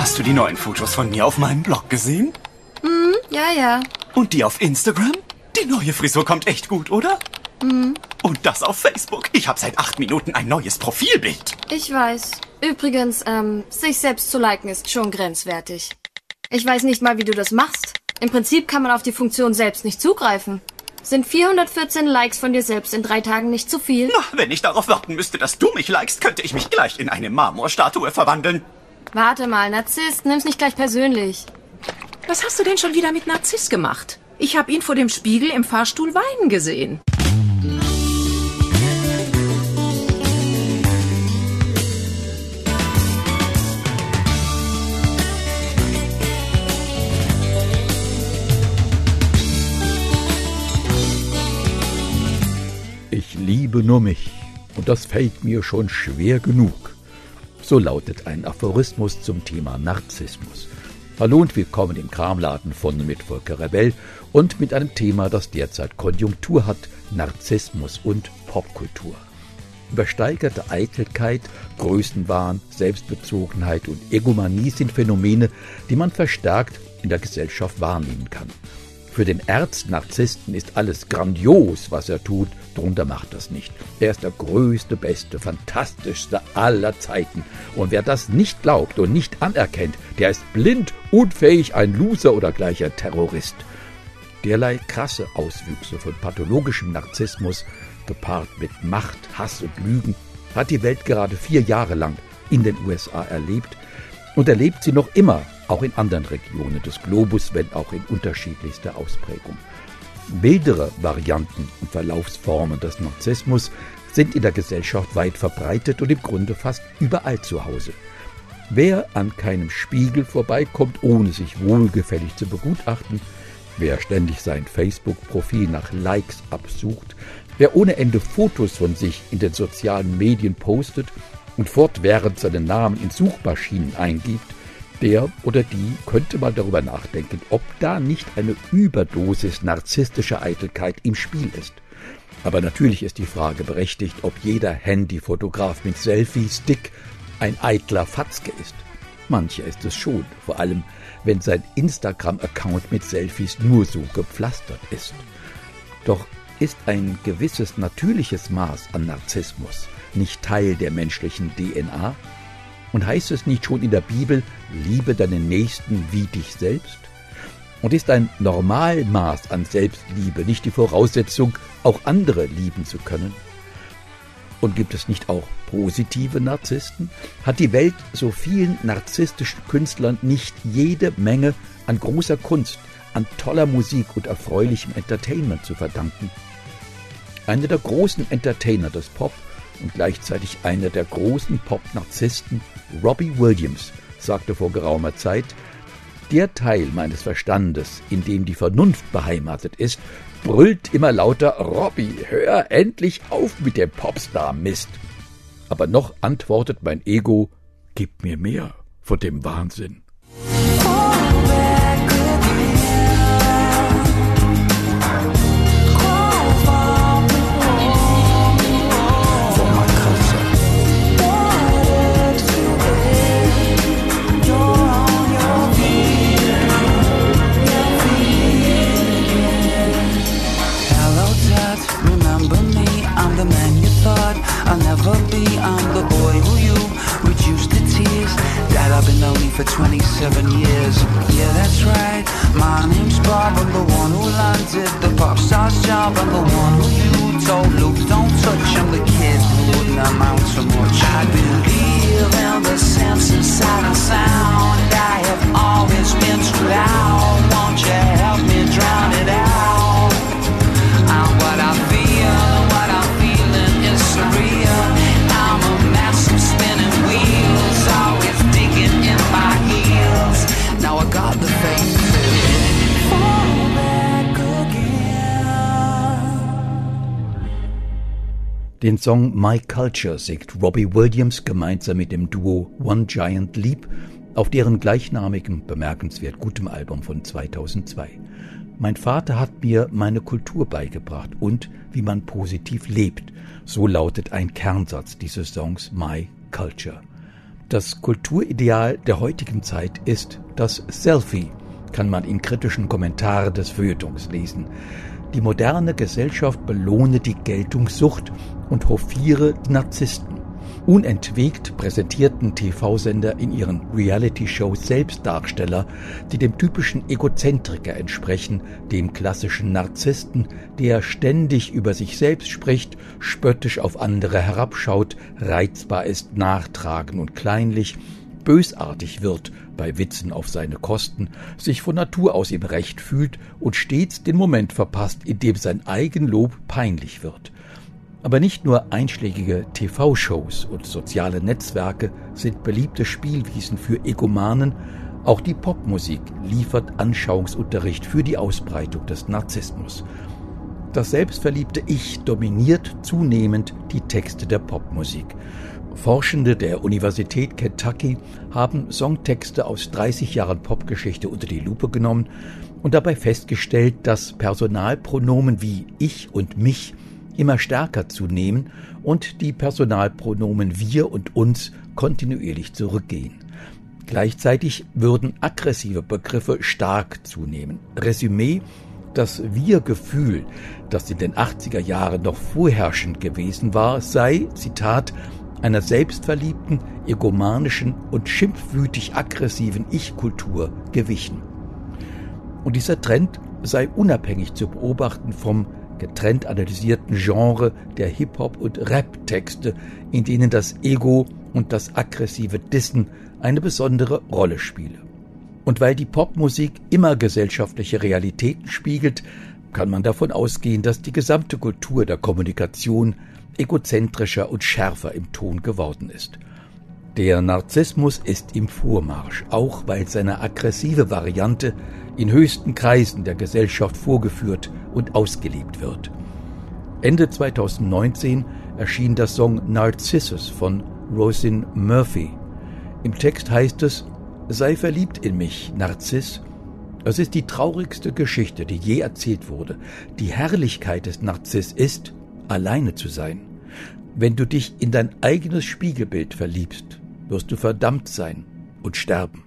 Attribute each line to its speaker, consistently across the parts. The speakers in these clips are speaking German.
Speaker 1: Hast du die neuen Fotos von mir auf meinem Blog gesehen?
Speaker 2: Ja.
Speaker 1: Und die auf Instagram? Die neue Frisur kommt echt gut, oder? Und das auf Facebook. Ich habe seit 8 Minuten ein neues Profilbild.
Speaker 2: Ich weiß. Übrigens, sich selbst zu liken ist schon grenzwertig. Ich weiß nicht mal, wie du das machst. Im Prinzip kann man auf die Funktion selbst nicht zugreifen. Sind 414 Likes von dir selbst in 3 Tagen nicht zu viel?
Speaker 1: Na, wenn ich darauf warten müsste, dass du mich likest, könnte ich mich gleich in eine Marmorstatue verwandeln.
Speaker 2: Warte mal, Narzisst, nimm's nicht gleich persönlich.
Speaker 3: Was hast du denn schon wieder mit Narziss gemacht? Ich habe ihn vor dem Spiegel im Fahrstuhl weinen gesehen.
Speaker 4: Ich liebe nur mich, und das fällt mir schon schwer genug. So lautet ein Aphorismus zum Thema Narzissmus. Hallo und willkommen im Kramladen von und mit Volker Rebell und mit einem Thema, das derzeit Konjunktur hat: Narzissmus und Popkultur. Übersteigerte Eitelkeit, Größenwahn, Selbstbezogenheit und Egomanie sind Phänomene, die man verstärkt in der Gesellschaft wahrnehmen kann. Für den Erznarzissten ist alles grandios, was er tut, drunter macht das nicht. Er ist der größte, beste, fantastischste aller Zeiten. Und wer das nicht glaubt und nicht anerkennt, der ist blind, unfähig, ein Loser oder gleicher Terrorist. Derlei krasse Auswüchse von pathologischem Narzissmus, gepaart mit Macht, Hass und Lügen, hat die Welt gerade 4 Jahre lang in den USA erlebt und erlebt sie noch immer, auch in anderen Regionen des Globus, wenn auch in unterschiedlichster Ausprägung. Mildere Varianten und Verlaufsformen des Narzissmus sind in der Gesellschaft weit verbreitet und im Grunde fast überall zu Hause. Wer an keinem Spiegel vorbeikommt, ohne sich wohlgefällig zu begutachten, wer ständig sein Facebook-Profil nach Likes absucht, wer ohne Ende Fotos von sich in den sozialen Medien postet und fortwährend seinen Namen in Suchmaschinen eingibt, der oder die könnte mal darüber nachdenken, ob da nicht eine Überdosis narzisstischer Eitelkeit im Spiel ist. Aber natürlich ist die Frage berechtigt, ob jeder Handyfotograf mit Selfie-Stick ein eitler Fatzke ist. Mancher ist es schon, vor allem wenn sein Instagram-Account mit Selfies nur so gepflastert ist. Doch ist ein gewisses natürliches Maß an Narzissmus nicht Teil der menschlichen DNA? Und heißt es nicht schon in der Bibel, liebe deinen Nächsten wie dich selbst? Und ist ein Normalmaß an Selbstliebe nicht die Voraussetzung, auch andere lieben zu können? Und gibt es nicht auch positive Narzissten? Hat die Welt so vielen narzisstischen Künstlern nicht jede Menge an großer Kunst, an toller Musik und erfreulichem Entertainment zu verdanken? Einer der großen Entertainer des Pop und gleichzeitig einer der großen Pop-Narzissten, Robbie Williams, sagte vor geraumer Zeit: Der Teil meines Verstandes, in dem die Vernunft beheimatet ist, brüllt immer lauter: Robbie, hör endlich auf mit dem Popstar-Mist. Aber noch antwortet mein Ego: Gib mir mehr von dem Wahnsinn.
Speaker 5: For 27 years, yeah, that's right. My name's Bob, I'm the one who landed the pop star's job. I'm the one who you told Luke don't touch. I'm the kid who wouldn't amount to much. I believe in the sense inside of sound. I have always been too loud. Won't you help me drown it out? And what I feel and what I'm feeling is surreal. I'm a mess of spinning wheels, always digging in my heels. Now I got the faith to fall back again.
Speaker 4: Den Song My Culture singt Robbie Williams gemeinsam mit dem Duo One Giant Leap auf deren gleichnamigem, bemerkenswert gutem Album von 2002. Mein Vater hat mir meine Kultur beigebracht und wie man positiv lebt. So lautet ein Kernsatz dieses Songs My Culture. Das Kulturideal der heutigen Zeit ist das Selfie, kann man in kritischen Kommentaren des Feuilletons lesen. Die moderne Gesellschaft belohne die Geltungssucht und hofiere die Narzissten. Unentwegt präsentierten TV-Sender in ihren Reality-Shows selbst Darsteller, die dem typischen Egozentriker entsprechen, dem klassischen Narzissten, der ständig über sich selbst spricht, spöttisch auf andere herabschaut, reizbar ist, nachtragend und kleinlich, bösartig wird bei Witzen auf seine Kosten, sich von Natur aus im Recht fühlt und stets den Moment verpasst, in dem sein Eigenlob peinlich wird. Aber nicht nur einschlägige TV-Shows und soziale Netzwerke sind beliebte Spielwiesen für Egomanen, auch die Popmusik liefert Anschauungsunterricht für die Ausbreitung des Narzissmus. Das selbstverliebte Ich dominiert zunehmend die Texte der Popmusik. Forschende der Universität Kentucky haben Songtexte aus 30 Jahren Popgeschichte unter die Lupe genommen und dabei festgestellt, dass Personalpronomen wie ich und mich immer stärker zunehmen und die Personalpronomen wir und uns kontinuierlich zurückgehen. Gleichzeitig würden aggressive Begriffe stark zunehmen. Resümee: Das Wir-Gefühl, das in den 80er Jahren noch vorherrschend gewesen war, sei, Zitat, einer selbstverliebten, egomanischen und schimpfwütig aggressiven Ich-Kultur gewichen. Und dieser Trend sei unabhängig zu beobachten vom getrennt analysierten Genre der Hip-Hop- und Rap-Texte, in denen das Ego und das aggressive Dissen eine besondere Rolle spiele. Und weil die Popmusik immer gesellschaftliche Realitäten spiegelt, kann man davon ausgehen, dass die gesamte Kultur der Kommunikation egozentrischer und schärfer im Ton geworden ist. Der Narzissmus ist im Vormarsch, auch weil seine aggressive Variante in höchsten Kreisen der Gesellschaft vorgeführt und ausgelebt wird. Ende 2019 erschien der Song Narcissus von Roisin Murphy. Im Text heißt es: Sei verliebt in mich, Narziss. Es ist die traurigste Geschichte, die je erzählt wurde. Die Herrlichkeit des Narziss ist, alleine zu sein. Wenn du dich in dein eigenes Spiegelbild verliebst, wirst du verdammt sein und sterben.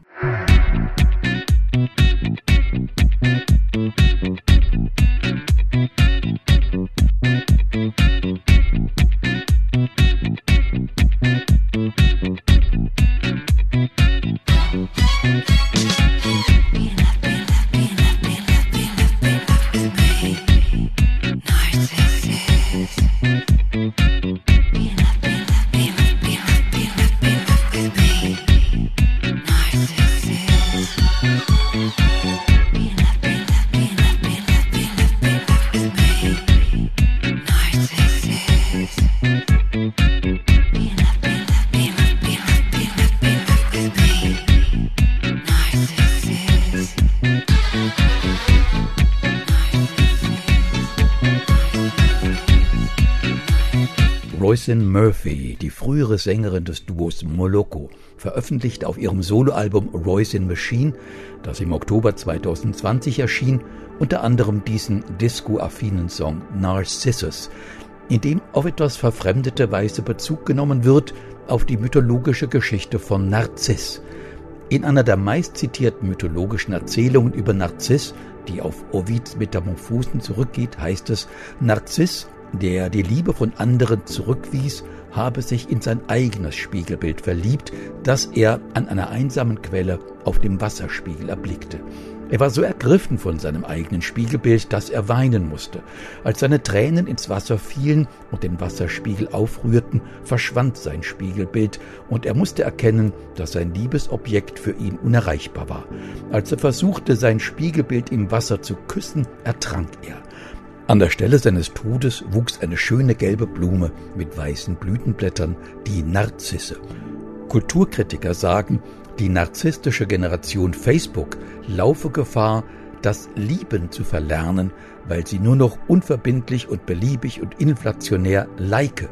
Speaker 4: Roisin Murphy, die frühere Sängerin des Duos Moloko, veröffentlichte auf ihrem Soloalbum Roisin Machine, das im Oktober 2020 erschien, unter anderem diesen disco-affinen Song Narcissus, in dem auf etwas verfremdete Weise Bezug genommen wird auf die mythologische Geschichte von Narziss. In einer der meistzitierten mythologischen Erzählungen über Narziss, die auf Ovids Metamorphosen zurückgeht, heißt es: Narziss, der die Liebe von anderen zurückwies, habe sich in sein eigenes Spiegelbild verliebt, das er an einer einsamen Quelle auf dem Wasserspiegel erblickte. Er war so ergriffen von seinem eigenen Spiegelbild, dass er weinen musste. Als seine Tränen ins Wasser fielen und den Wasserspiegel aufrührten, verschwand sein Spiegelbild und er musste erkennen, dass sein Liebesobjekt für ihn unerreichbar war. Als er versuchte, sein Spiegelbild im Wasser zu küssen, ertrank er. An der Stelle seines Todes wuchs eine schöne gelbe Blume mit weißen Blütenblättern, die Narzisse. Kulturkritiker sagen, die narzisstische Generation Facebook laufe Gefahr, das Lieben zu verlernen, weil sie nur noch unverbindlich und beliebig und inflationär like.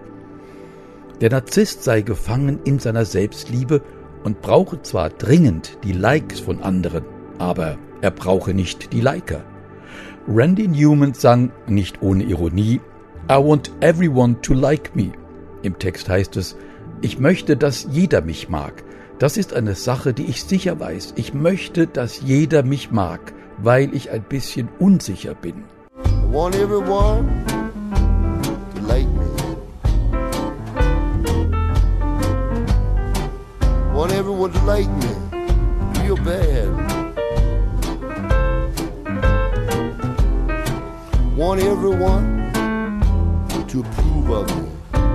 Speaker 4: Der Narzisst sei gefangen in seiner Selbstliebe und brauche zwar dringend die Likes von anderen, aber er brauche nicht die Liker. Randy Newman sang, nicht ohne Ironie, I want everyone to like me. Im Text heißt es: Ich möchte, dass jeder mich mag. Das ist eine Sache, die ich sicher weiß. Ich möchte, dass jeder mich mag, weil ich ein bisschen unsicher bin.
Speaker 6: I want everyone to like me. I want everyone to like me real bad. I want everyone to approve of me.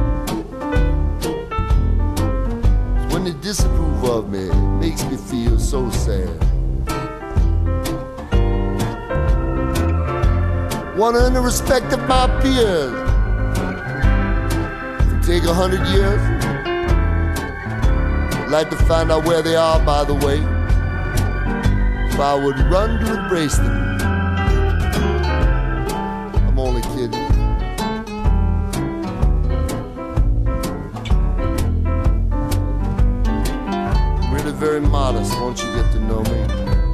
Speaker 6: When they disapprove of me, it makes me feel so sad. Want to earn the respect of my peers. If it take 100 years, I'd like to find out where they are, by the way. If I would run to embrace them. I'm only kidding. I'm really very modest once you get to know me.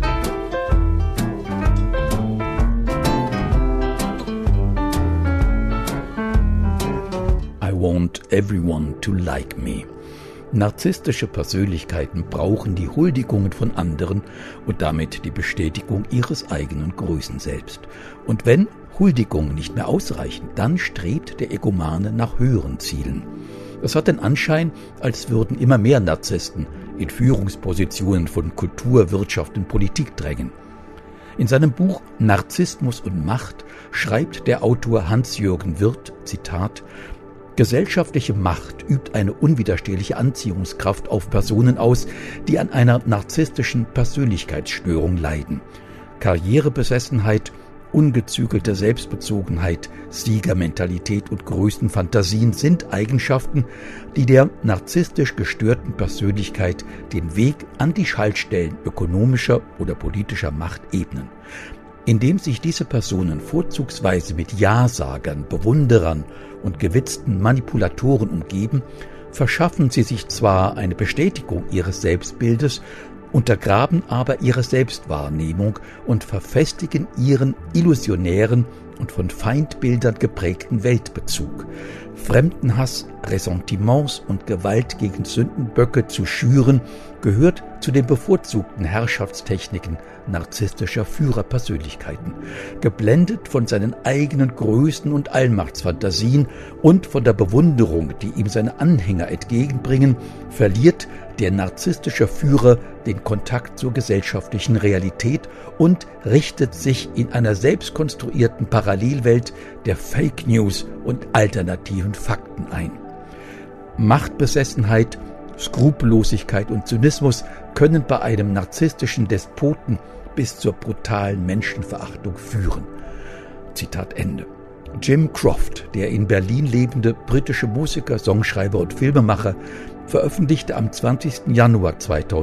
Speaker 4: I want everyone to like me. Narzisstische Persönlichkeiten brauchen die Huldigungen von anderen und damit die Bestätigung ihres eigenen Größenselbst. Und wenn Huldigungen nicht mehr ausreichen, dann strebt der Egomane nach höheren Zielen. Es hat den Anschein, als würden immer mehr Narzissten in Führungspositionen von Kultur, Wirtschaft und Politik drängen. In seinem Buch Narzissmus und Macht schreibt der Autor Hans-Jürgen Wirth, Zitat, gesellschaftliche Macht übt eine unwiderstehliche Anziehungskraft auf Personen aus, die an einer narzisstischen Persönlichkeitsstörung leiden. Karrierebesessenheit, ungezügelte Selbstbezogenheit, Siegermentalität und Größenfantasien sind Eigenschaften, die der narzisstisch gestörten Persönlichkeit den Weg an die Schaltstellen ökonomischer oder politischer Macht ebnen. Indem sich diese Personen vorzugsweise mit Ja-Sagern, Bewunderern und gewitzten Manipulatoren umgeben, verschaffen sie sich zwar eine Bestätigung ihres Selbstbildes, untergraben aber ihre Selbstwahrnehmung und verfestigen ihren illusionären und von Feindbildern geprägten Weltbezug. Fremdenhass, Ressentiments und Gewalt gegen Sündenböcke zu schüren, gehört zu den bevorzugten Herrschaftstechniken narzisstischer Führerpersönlichkeiten. Geblendet von seinen eigenen Größen und Allmachtsfantasien und von der Bewunderung, die ihm seine Anhänger entgegenbringen, verliert der narzisstische Führer den Kontakt zur gesellschaftlichen Realität und richtet sich in einer selbstkonstruierten Parallelwelt der Fake News und alternativen Fakten ein. Machtbesessenheit, Skrupellosigkeit und Zynismus können bei einem narzisstischen Despoten bis zur brutalen Menschenverachtung führen. Zitat Ende. Jim Croft, der in Berlin lebende britische Musiker, Songschreiber und Filmemacher, veröffentlichte am 20. Januar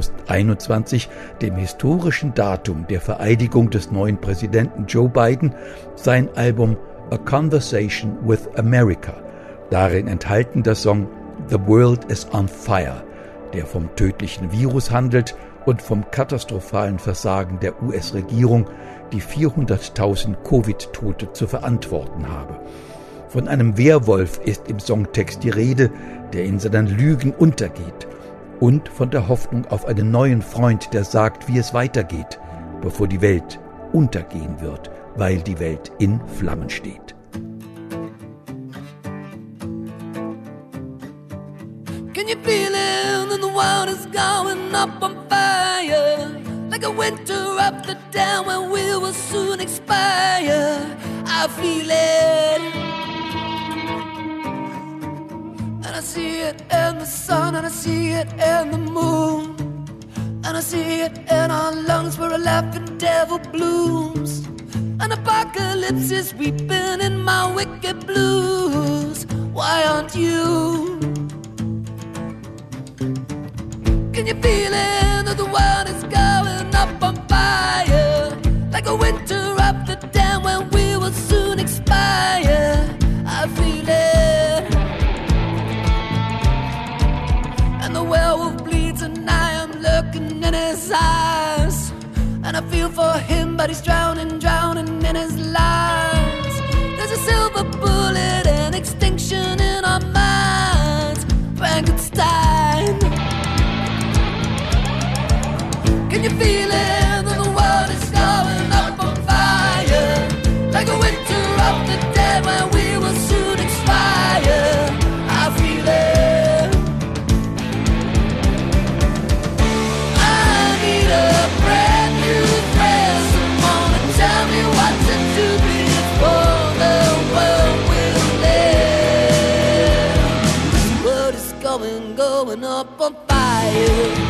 Speaker 4: 2021, dem historischen Datum der Vereidigung des neuen Präsidenten Joe Biden, sein Album A Conversation with America. Darin enthalten der Song The World is on Fire, der vom tödlichen Virus handelt und vom katastrophalen Versagen der US-Regierung, die 400.000 Covid-Tote zu verantworten habe. Von einem Werwolf ist im Songtext die Rede, der in seinen Lügen untergeht, und von der Hoffnung auf einen neuen Freund, der sagt, wie es weitergeht, bevor die Welt untergehen wird, weil die Welt in Flammen steht.
Speaker 7: Can you feel it? And the world is going up on fire, like a winter up the dam when we will soon expire. I feel it, and I see it in the sun, and I see it in the moon, and I see it in our lungs where a laughing devil blooms. An apocalypse is weeping in my wicked blues. Why aren't you? Can you feel it? That the world is going up on fire, like a winter up the dam when we will soon expire. I feel it, and the werewolf bleeds and I am looking in his eyes, and I feel for him but he's drowning, drowning in his lies. There's a silver bullet and extinction in our minds. Frankenstein. you feeling that the world is going up on fire? Like a winter of the dead when we will soon expire. I feel it. I need a brand new friend, someone to tell me what to do before the world will end. This world is going up on fire.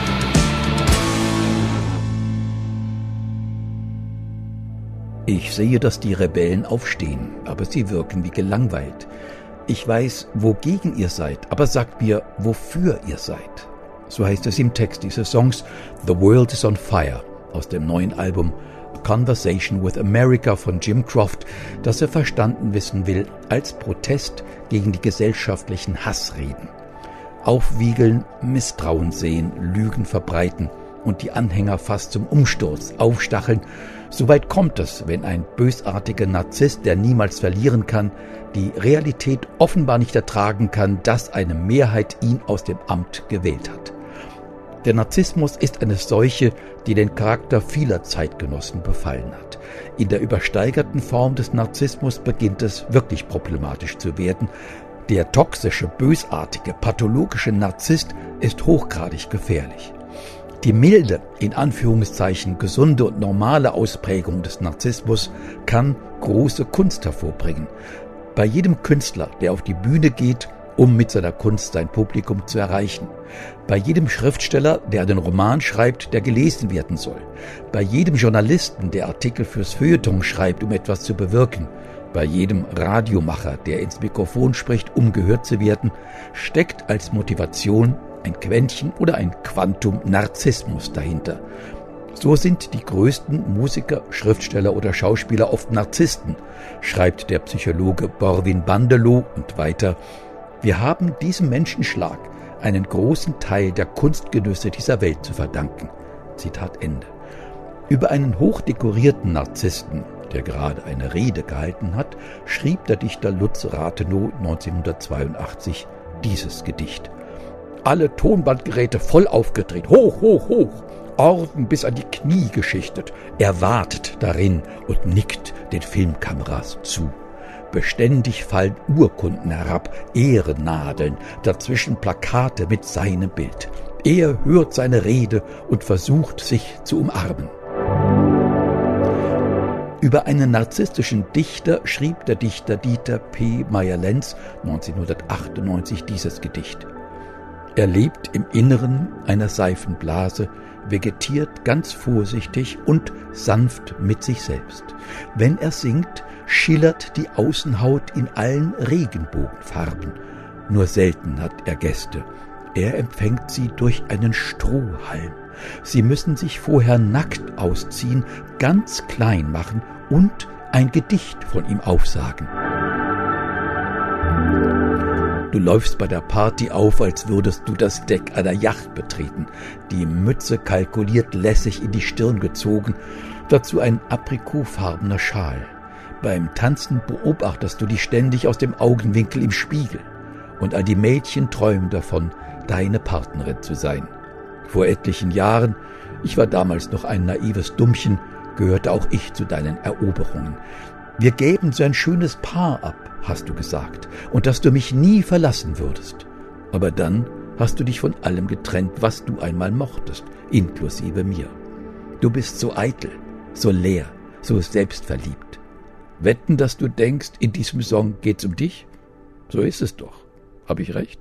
Speaker 4: Ich sehe, dass die Rebellen aufstehen, aber sie wirken wie gelangweilt. Ich weiß, wogegen ihr seid, aber sagt mir, wofür ihr seid. So heißt es im Text dieses Songs The World is on Fire aus dem neuen Album A Conversation with America von Jim Croft, das er verstanden wissen will als Protest gegen die gesellschaftlichen Hassreden. Aufwiegeln, Misstrauen sehen, Lügen verbreiten und die Anhänger fast zum Umsturz aufstacheln. Soweit kommt es, wenn ein bösartiger Narzisst, der niemals verlieren kann, die Realität offenbar nicht ertragen kann, dass eine Mehrheit ihn aus dem Amt gewählt hat. Der Narzissmus ist eine Seuche, die den Charakter vieler Zeitgenossen befallen hat. In der übersteigerten Form des Narzissmus beginnt es wirklich problematisch zu werden. Der toxische, bösartige, pathologische Narzisst ist hochgradig gefährlich. Die milde, in Anführungszeichen gesunde und normale Ausprägung des Narzissmus kann große Kunst hervorbringen. Bei jedem Künstler, der auf die Bühne geht, um mit seiner Kunst sein Publikum zu erreichen. Bei jedem Schriftsteller, der einen Roman schreibt, der gelesen werden soll. Bei jedem Journalisten, der Artikel fürs Feuilleton schreibt, um etwas zu bewirken. Bei jedem Radiomacher, der ins Mikrofon spricht, um gehört zu werden, steckt als Motivation ein Quäntchen oder ein Quantum Narzissmus dahinter. So sind die größten Musiker, Schriftsteller oder Schauspieler oft Narzissten, schreibt der Psychologe Borwin Bandelow und weiter. Wir haben diesem Menschenschlag einen großen Teil der Kunstgenüsse dieser Welt zu verdanken. Zitat Ende. Über einen hochdekorierten Narzissten, der gerade eine Rede gehalten hat, schrieb der Dichter Lutz Rathenow 1982 dieses Gedicht. Alle Tonbandgeräte voll aufgedreht, hoch, hoch, hoch, Orden bis an die Knie geschichtet. Er wartet darin und nickt den Filmkameras zu. Beständig fallen Urkunden herab, Ehrennadeln, dazwischen Plakate mit seinem Bild. Er hört seine Rede und versucht, sich zu umarmen. Über einen narzisstischen Dichter schrieb der Dichter Dieter P. Meyer-Lenz 1998 dieses Gedicht. Er lebt im Inneren einer Seifenblase, vegetiert ganz vorsichtig und sanft mit sich selbst. Wenn er singt, schillert die Außenhaut in allen Regenbogenfarben. Nur selten hat er Gäste. Er empfängt sie durch einen Strohhalm. Sie müssen sich vorher nackt ausziehen, ganz klein machen und ein Gedicht von ihm aufsagen. Du läufst bei der Party auf, als würdest du das Deck einer Yacht betreten, die Mütze kalkuliert lässig in die Stirn gezogen, dazu ein aprikotfarbener Schal. Beim Tanzen beobachtest du dich ständig aus dem Augenwinkel im Spiegel und all die Mädchen träumen davon, deine Partnerin zu sein. Vor etlichen Jahren, ich war damals noch ein naives Dummchen, gehörte auch ich zu deinen Eroberungen. Wir gäben so ein schönes Paar ab, hast du gesagt, und dass du mich nie verlassen würdest. Aber dann hast du dich von allem getrennt, was du einmal mochtest, inklusive mir. Du bist so eitel, so leer, so selbstverliebt. Wetten, dass du denkst, in diesem Song geht's um dich? So ist es doch. Hab ich recht?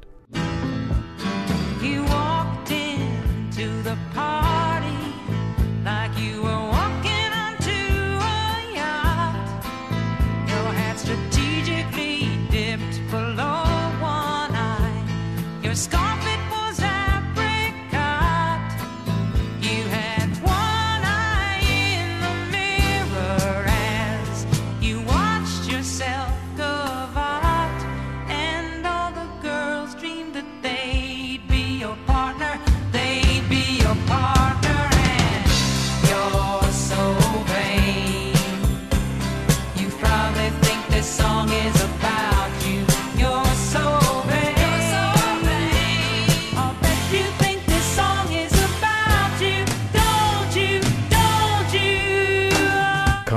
Speaker 5: This song is about you. You're so vain.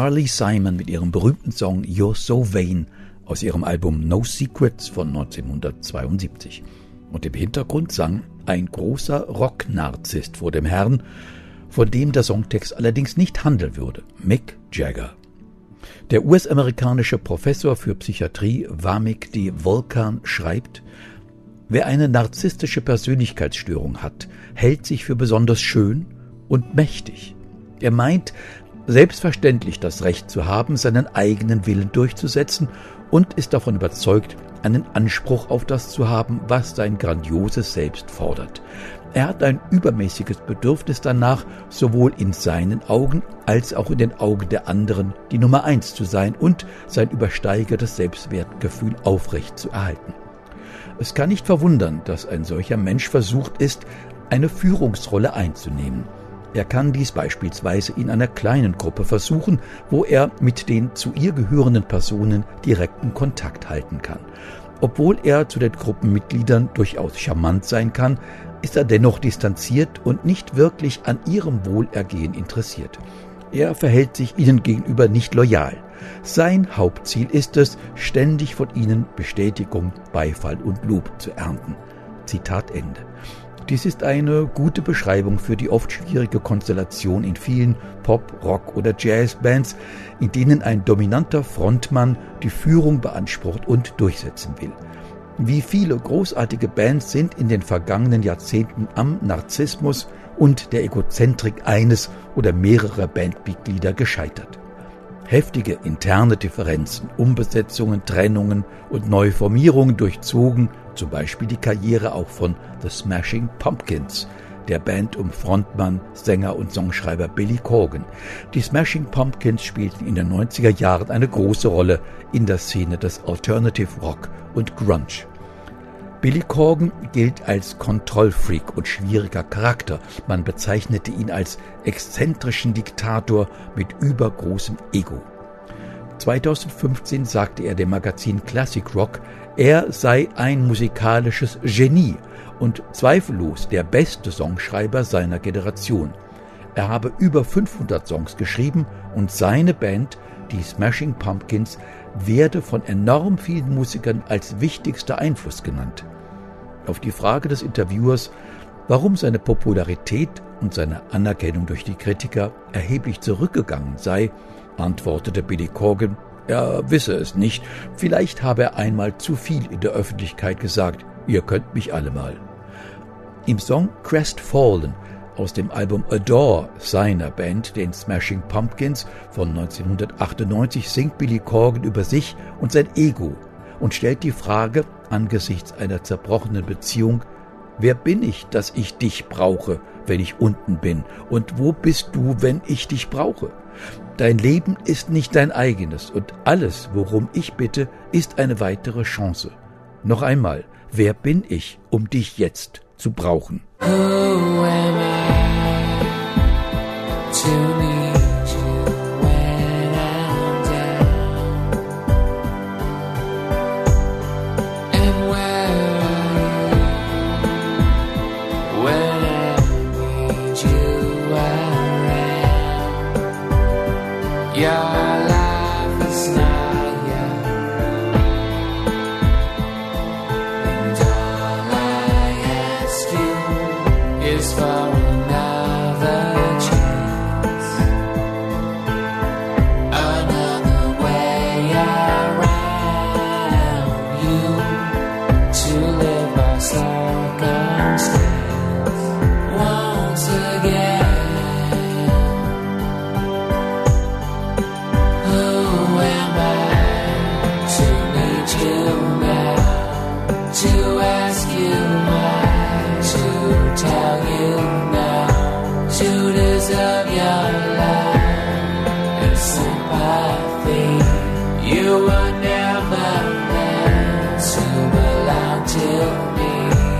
Speaker 4: Carly Simon mit ihrem berühmten Song You're So Vain aus ihrem Album No Secrets von 1972. Und im Hintergrund sang ein großer Rock-Narzisst vor dem Herrn, von dem der Songtext allerdings nicht handeln würde, Mick Jagger. Der US-amerikanische Professor für Psychiatrie Wamik D. Volkan schreibt: Wer eine narzisstische Persönlichkeitsstörung hat, hält sich für besonders schön und mächtig. Er meint, selbstverständlich das Recht zu haben, seinen eigenen Willen durchzusetzen und ist davon überzeugt, einen Anspruch auf das zu haben, was sein grandioses Selbst fordert. Er hat ein übermäßiges Bedürfnis danach, sowohl in seinen Augen als auch in den Augen der anderen die Nummer 1 zu sein und sein übersteigertes Selbstwertgefühl aufrecht zu erhalten. Es kann nicht verwundern, dass ein solcher Mensch versucht ist, eine Führungsrolle einzunehmen. Er kann dies beispielsweise in einer kleinen Gruppe versuchen, wo er mit den zu ihr gehörenden Personen direkten Kontakt halten kann. Obwohl er zu den Gruppenmitgliedern durchaus charmant sein kann, ist er dennoch distanziert und nicht wirklich an ihrem Wohlergehen interessiert. Er verhält sich ihnen gegenüber nicht loyal. Sein Hauptziel ist es, ständig von ihnen Bestätigung, Beifall und Lob zu ernten. Zitat Ende. Dies ist eine gute Beschreibung für die oft schwierige Konstellation in vielen Pop-, Rock- oder Jazz-Bands, in denen ein dominanter Frontmann die Führung beansprucht und durchsetzen will. Wie viele großartige Bands sind in den vergangenen Jahrzehnten am Narzissmus und der Egozentrik eines oder mehrerer Bandmitglieder gescheitert. Heftige interne Differenzen, Umbesetzungen, Trennungen und Neuformierungen durchzogen zum Beispiel die Karriere auch von The Smashing Pumpkins, der Band um Frontmann, Sänger und Songschreiber Billy Corgan. Die Smashing Pumpkins spielten in den 90er Jahren eine große Rolle in der Szene des Alternative Rock und Grunge. Billy Corgan gilt als Kontrollfreak und schwieriger Charakter. Man bezeichnete ihn als exzentrischen Diktator mit übergroßem Ego. 2015 sagte er dem Magazin Classic Rock, er sei ein musikalisches Genie und zweifellos der beste Songschreiber seiner Generation. Er habe über 500 Songs geschrieben und seine Band, die Smashing Pumpkins, werde von enorm vielen Musikern als wichtigster Einfluss genannt. Auf die Frage des Interviewers, warum seine Popularität und seine Anerkennung durch die Kritiker erheblich zurückgegangen sei, antwortete Billy Corgan, er wisse es nicht, vielleicht habe er einmal zu viel in der Öffentlichkeit gesagt, ihr könnt mich alle mal. Im Song Crestfallen aus dem Album Adore seiner Band, den Smashing Pumpkins von 1998, singt Billy Corgan über sich und sein Ego und stellt die Frage angesichts einer zerbrochenen Beziehung, wer bin ich, dass ich dich brauche, wenn ich unten bin? Und wo bist du, wenn ich dich brauche? Dein Leben ist nicht dein eigenes und alles, worum ich bitte, ist eine weitere Chance. Noch einmal, wer bin ich, um dich jetzt zu brauchen?
Speaker 7: Who am I to need you when I'm down? And where are you when I need you around? Your life is not young, and all I ask you is for another chance, another way around you to live by circumstance once again. Who am I to need you now, to ask you why, to tell you now, to deserve your love and sympathy? You were never meant to belong to me.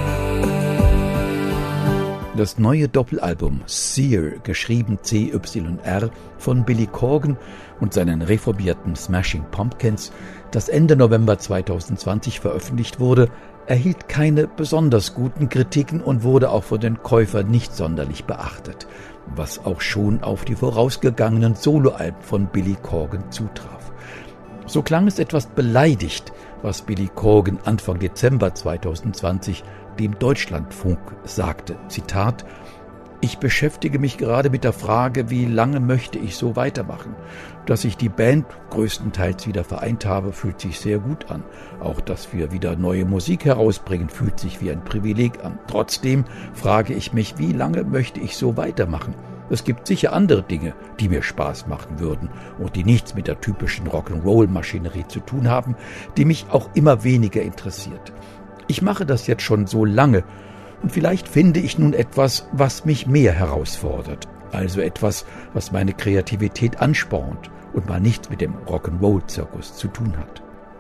Speaker 4: Das neue Doppelalbum Sear, geschrieben C-Y-R, von Billy Corgan und seinen reformierten Smashing Pumpkins, das Ende November 2020 veröffentlicht wurde, erhielt keine besonders guten Kritiken und wurde auch von den Käufern nicht sonderlich beachtet, was auch schon auf die vorausgegangenen Soloalben von Billy Corgan zutraf. So klang es etwas beleidigt, was Billy Corgan Anfang Dezember 2020 dem Deutschlandfunk sagte. Zitat: Ich beschäftige mich gerade mit der Frage, wie lange möchte ich so weitermachen. Dass ich die Band größtenteils wieder vereint habe, fühlt sich sehr gut an. Auch dass wir wieder neue Musik herausbringen, fühlt sich wie ein Privileg an. Trotzdem frage ich mich, wie lange möchte ich so weitermachen? Es gibt sicher andere Dinge, die mir Spaß machen würden und die nichts mit der typischen Rock'n'Roll-Maschinerie zu tun haben, die mich auch immer weniger interessiert. Ich mache das jetzt schon so lange und vielleicht finde ich nun etwas, was mich mehr herausfordert. Also etwas, was meine Kreativität anspornt und mal nichts mit dem Rock'n'Roll-Zirkus zu tun hat.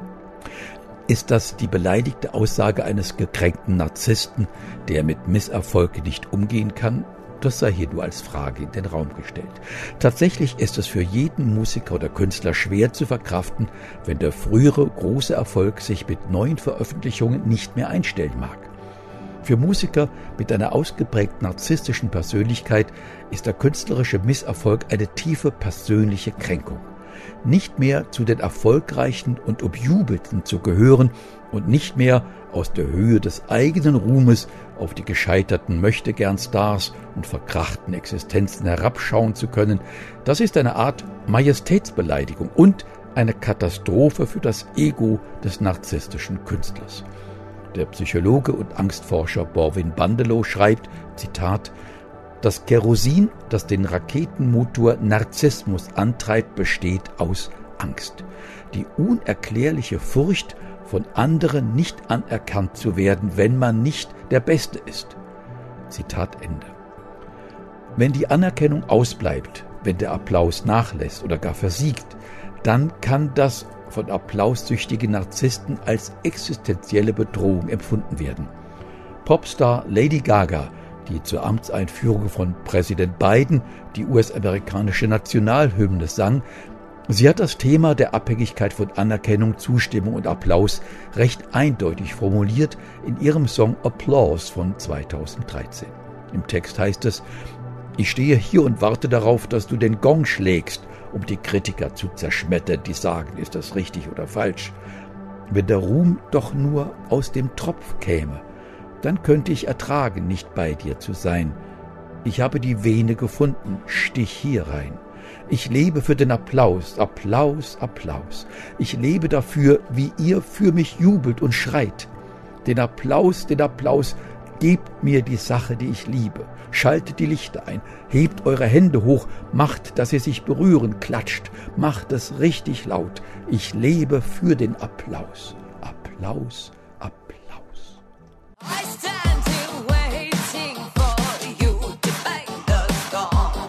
Speaker 4: Ist das die beleidigte Aussage eines gekränkten Narzissten, der mit Misserfolg nicht umgehen kann? Das sei hier nur als Frage in den Raum gestellt. Tatsächlich ist es für jeden Musiker oder Künstler schwer zu verkraften, wenn der frühere große Erfolg sich mit neuen Veröffentlichungen nicht mehr einstellen mag. Für Musiker mit einer ausgeprägt narzisstischen Persönlichkeit ist der künstlerische Misserfolg eine tiefe persönliche Kränkung. Nicht mehr zu den Erfolgreichen und Umjubelten zu gehören und nicht mehr aus der Höhe des eigenen Ruhmes auf die gescheiterten Möchtegern-Stars und verkrachten Existenzen herabschauen zu können, das ist eine Art Majestätsbeleidigung und eine Katastrophe für das Ego des narzisstischen Künstlers. Der Psychologe und Angstforscher Borwin Bandelow schreibt, Zitat: Das Kerosin, das den Raketenmotor Narzissmus antreibt, besteht aus Angst. Die unerklärliche Furcht, von anderen nicht anerkannt zu werden, wenn man nicht der Beste ist. Zitat Ende. Wenn die Anerkennung ausbleibt, wenn der Applaus nachlässt oder gar versiegt, dann kann das von applaussüchtigen Narzissten als existenzielle Bedrohung empfunden werden. Popstar Lady Gaga, die zur Amtseinführung von Präsident Biden die US-amerikanische Nationalhymne sang, sie hat das Thema der Abhängigkeit von Anerkennung, Zustimmung und Applaus recht eindeutig formuliert in ihrem Song Applause von 2013. Im Text heißt es: Ich stehe hier und warte darauf, dass du den Gong schlägst, um die Kritiker zu zerschmettern, die sagen, ist das richtig oder falsch. Wenn der Ruhm doch nur aus dem Tropf käme, dann könnte ich ertragen, nicht bei dir zu sein. Ich habe die Vene gefunden, stich hier rein. Ich lebe für den Applaus, Applaus, Applaus. Ich lebe dafür, wie ihr für mich jubelt und schreit. Den Applaus, gebt mir die Sache, die ich liebe. Schaltet die Lichter ein, hebt eure Hände hoch, macht, dass sie sich berühren, klatscht, macht es richtig laut. Ich lebe für den Applaus. Applaus, Applaus.
Speaker 7: I stand here waiting for you to make the song,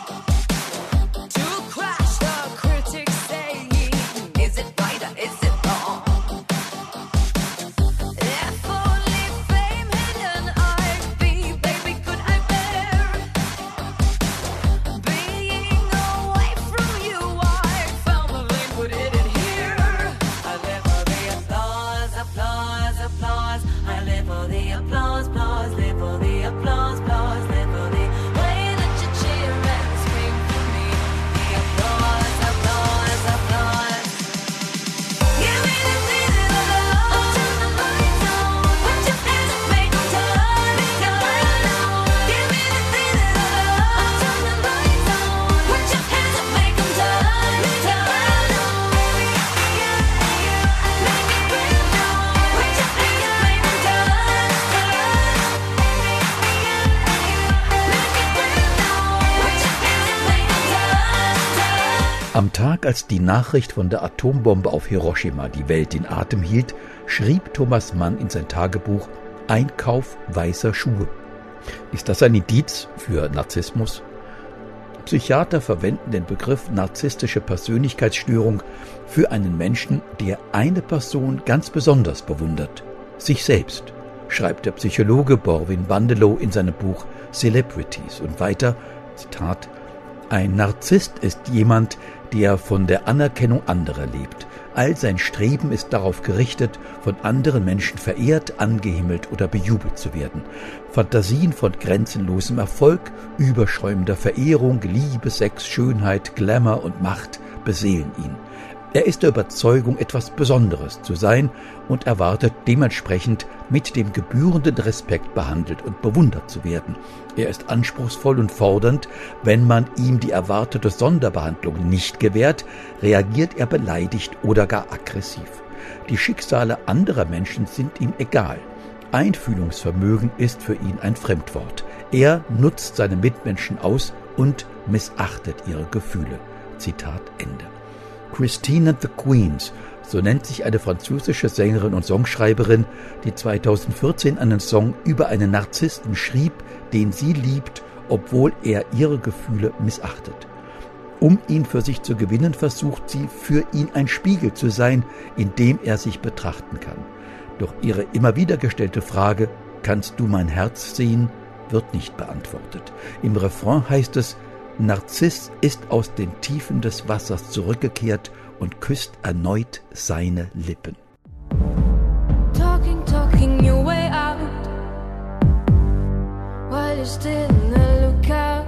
Speaker 7: to crash the critics saying, is it right or is it wrong? If only fame had an eye, baby, could I bear being away from you? I found the link, put it in here. I live for the applause, applause, applause. I live for the applause, applause, live for the applause, applause, live for the way that you cheer and scream for me. The applause, applause, applause. Give me the feeling of love. Turn the lights on. Put your hands up, make them turn it on. Give me the feeling of love. Turn the lights on. Put your hands up, make them turn it on. Make it real now. Put your hands up, make them turn it on.
Speaker 4: Am Tag, als die Nachricht von der Atombombe auf Hiroshima die Welt in Atem hielt, schrieb Thomas Mann in sein Tagebuch Einkauf weißer Schuhe. Ist das ein Indiz für Narzissmus? Psychiater verwenden den Begriff narzisstische Persönlichkeitsstörung für einen Menschen, der eine Person ganz besonders bewundert, sich selbst, schreibt der Psychologe Borwin Bandelow in seinem Buch Celebrities. Und weiter, Zitat: Ein Narzisst ist jemand, der von der Anerkennung anderer lebt. All sein Streben ist darauf gerichtet, von anderen Menschen verehrt, angehimmelt oder bejubelt zu werden. Fantasien von grenzenlosem Erfolg, überschäumender Verehrung, Liebe, Sex, Schönheit, Glamour und Macht beseelen ihn. Er ist der Überzeugung, etwas Besonderes zu sein und erwartet dementsprechend, mit dem gebührenden Respekt behandelt und bewundert zu werden. Er ist anspruchsvoll und fordernd. Wenn man ihm die erwartete Sonderbehandlung nicht gewährt, reagiert er beleidigt oder gar aggressiv. Die Schicksale anderer Menschen sind ihm egal. Einfühlungsvermögen ist für ihn ein Fremdwort. Er nutzt seine Mitmenschen aus und missachtet ihre Gefühle. Zitat Ende. Christine and the Queens, so nennt sich eine französische Sängerin und Songschreiberin, die 2014 einen Song über einen Narzissten schrieb, den sie liebt, obwohl er ihre Gefühle missachtet. Um ihn für sich zu gewinnen, versucht sie, für ihn ein Spiegel zu sein, in dem er sich betrachten kann. Doch ihre immer wieder gestellte Frage, »Kannst du mein Herz sehen?« wird nicht beantwortet. Im Refrain heißt es, Narziss ist aus den Tiefen des Wassers zurückgekehrt und küsst erneut seine Lippen.
Speaker 7: Talking your way out while you're still in the lookout.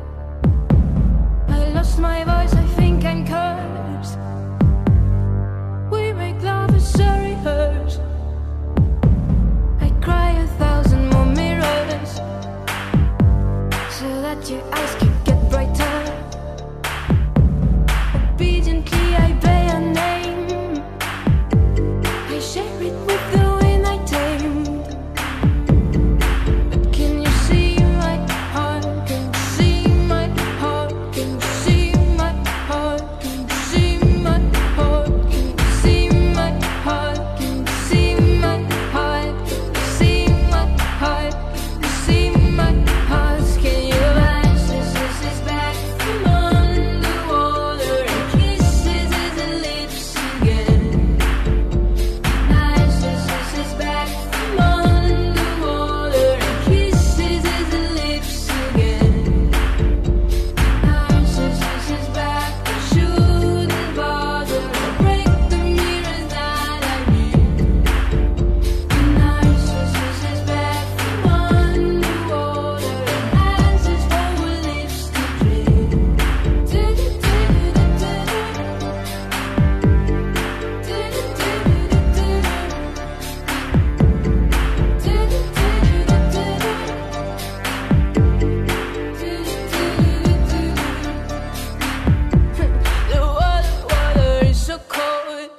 Speaker 7: I lost my voice, I think I'm cursed. We make love a sorry hearse. I cry 1,000 more mirrors so that your eyes can get brighter. Obediently I obey your name. I share it with the wind I tamed. But can you see my heart? Can you see my heart? Can you see my heart? Can you see my heart? Can you see my heart? Can you see my heart? Can you see my heart? Can you see my heart? Can you is back from underwater and kisses his lips again. Narcissus is back from underwater and kisses his lips again. Narcissus is back, I shouldn't bother to break the mirrors that I need. Narcissus is back from underwater and has his whole lips to drink. The water is so cold.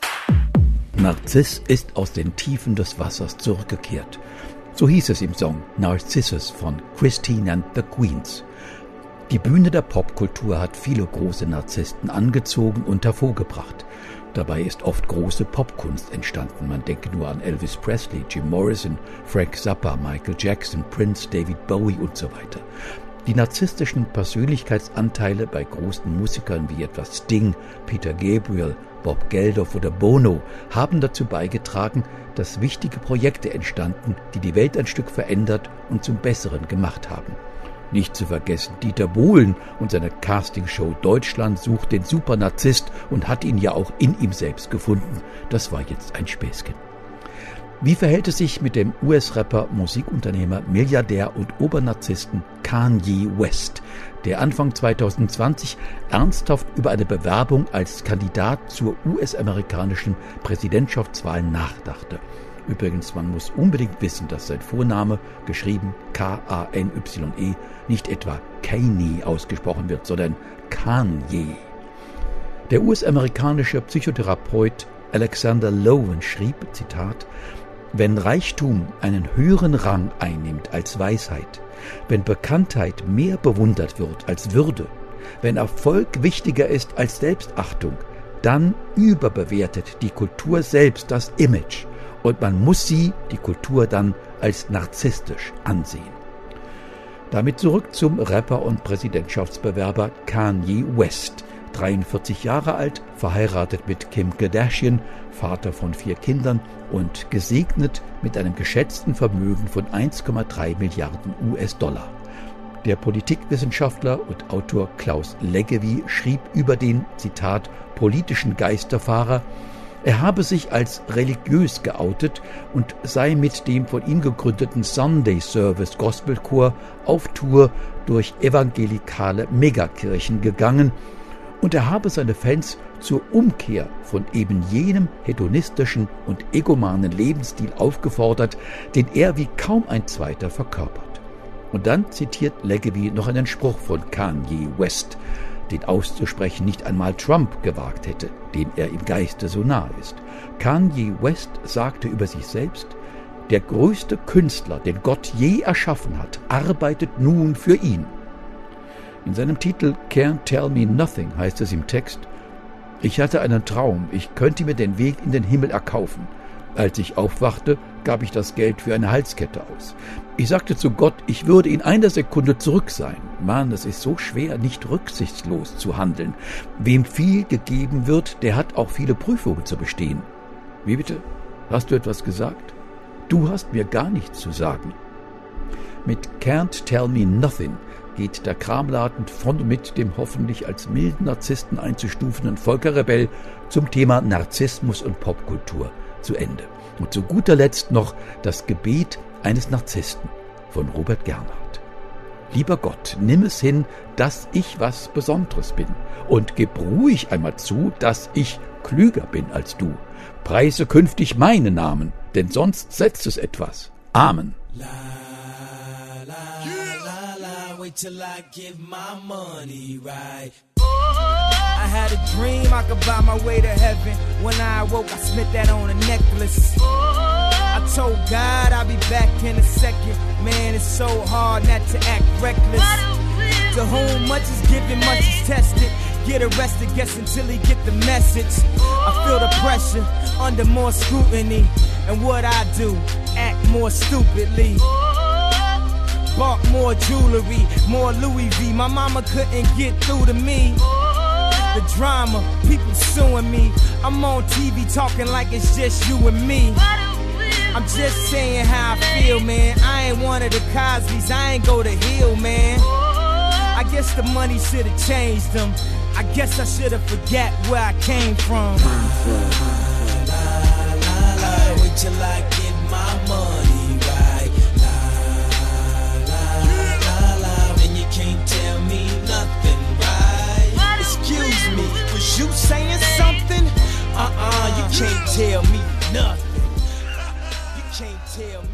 Speaker 4: Narziss ist aus den Tiefen des Wassers zurückgekehrt. So hieß es im Song Narcissus von Christine and the Queens. Die Bühne der Popkultur hat viele große Narzissten angezogen und hervorgebracht. Dabei ist oft große Popkunst entstanden. Man denke nur an Elvis Presley, Jim Morrison, Frank Zappa, Michael Jackson, Prince, David Bowie und so weiter. Die narzisstischen Persönlichkeitsanteile bei großen Musikern wie etwa Sting, Peter Gabriel, Bob Geldof oder Bono haben dazu beigetragen, dass wichtige Projekte entstanden, die die Welt ein Stück verändert und zum Besseren gemacht haben. Nicht zu vergessen Dieter Bohlen und seine Castingshow Deutschland sucht den Supernarzisst und hat ihn ja auch in ihm selbst gefunden. Das war jetzt ein Späßchen. Wie verhält es sich mit dem US-Rapper, Musikunternehmer, Milliardär und Obernarzissten Kanye West, der Anfang 2020 ernsthaft über eine Bewerbung als Kandidat zur US-amerikanischen Präsidentschaftswahl nachdachte? Übrigens, man muss unbedingt wissen, dass sein Vorname, geschrieben K-A-N-Y-E, nicht etwa Kanye ausgesprochen wird, sondern Kanye. Der US-amerikanische Psychotherapeut Alexander Lowen schrieb, Zitat, wenn Reichtum einen höheren Rang einnimmt als Weisheit, wenn Bekanntheit mehr bewundert wird als Würde, wenn Erfolg wichtiger ist als Selbstachtung, dann überbewertet die Kultur selbst das Image und man muss sie, die Kultur, dann als narzisstisch ansehen. Damit zurück zum Rapper und Präsidentschaftsbewerber Kanye West, 43 Jahre alt, verheiratet mit Kim Kardashian, Vater von 4 Kindern und gesegnet mit einem geschätzten Vermögen von 1,3 Milliarden US-Dollar. Der Politikwissenschaftler und Autor Klaus Leggevi schrieb über den, Zitat, politischen Geisterfahrer, er habe sich als religiös geoutet und sei mit dem von ihm gegründeten Sunday Service Gospelchor auf Tour durch evangelikale Megakirchen gegangen und er habe seine Fans zur Umkehr von eben jenem hedonistischen und egomanen Lebensstil aufgefordert, den er wie kaum ein zweiter verkörpert. Und dann zitiert Leggevi noch einen Spruch von Kanye West, den auszusprechen nicht einmal Trump gewagt hätte, dem er im Geiste so nahe ist. Kanye West sagte über sich selbst, der größte Künstler, den Gott je erschaffen hat, arbeitet nun für ihn. In seinem Titel Can't Tell Me Nothing heißt es im Text, ich hatte einen Traum, ich könnte mir den Weg in den Himmel erkaufen. Als ich aufwachte, gab ich das Geld für eine Halskette aus. Ich sagte zu Gott, ich würde in einer Sekunde zurück sein. Mann, es ist so schwer, nicht rücksichtslos zu handeln. Wem viel gegeben wird, der hat auch viele Prüfungen zu bestehen. Wie bitte? Hast du etwas gesagt? Du hast mir gar nichts zu sagen. Mit Can't Tell Me Nothing geht der Kramladen von und mit dem hoffentlich als milden Narzissten einzustufenden Volker Rebell zum Thema Narzissmus und Popkultur zu Ende. Und zu guter Letzt noch das Gebet eines Narzissten von Robert Gernhardt. Lieber Gott, nimm es hin, dass ich was Besonderes bin und gib ruhig einmal zu, dass ich klüger bin als du. Preise künftig meinen Namen, denn sonst setzt es etwas. Amen.
Speaker 8: Wait till I get my money right. I had a dream I could buy my way to heaven. When I awoke, I spent that on a necklace. I told God I'll be back in a second. Man, it's so hard not to act reckless. To whom much is given, much is tested. Get arrested, guess until he get the message. I feel the pressure under more scrutiny. And what I do, act more stupidly. Bought more jewelry, more Louis V. My mama couldn't get through to me. The drama, people suing me. I'm on TV talking like it's just you and me. I'm just saying how I feel, man. I ain't one of the Cosbys, I ain't go to Hill, man. I guess the money should have changed them. I guess I should have forgot where I came from. Wait till I get my money right. Can't tell me nothing, right? Excuse me, was you saying something? You can't tell me nothing. You can't tell me